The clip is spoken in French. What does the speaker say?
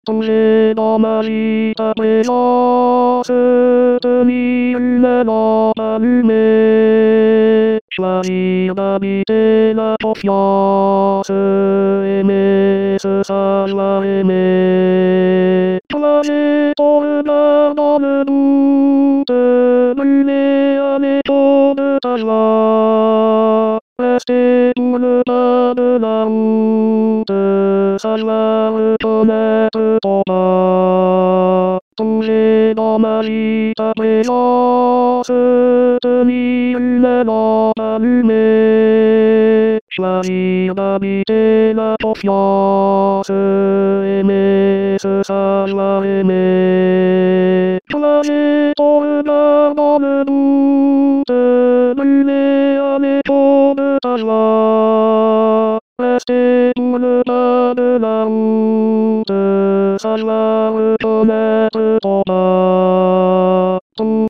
Plonger dans ma vie ta présence, tenir une lampe allumée, choisir d'habiter la confiance, aimer ce savoir aimer. Placer ton regard dans le doute, brûler un écho de ta joie, rester pour le pas de la route, savoir reconnaître ton pas. Plonger dans ma vie ta présence, tenir une lampe allumée, choisir d'habiter la confiance, aimer ce savoir aimer. Placer ton regard dans le doute, brûler un écho de ta joie, rester pour le pas de la route, savoir reconnaître ton pas.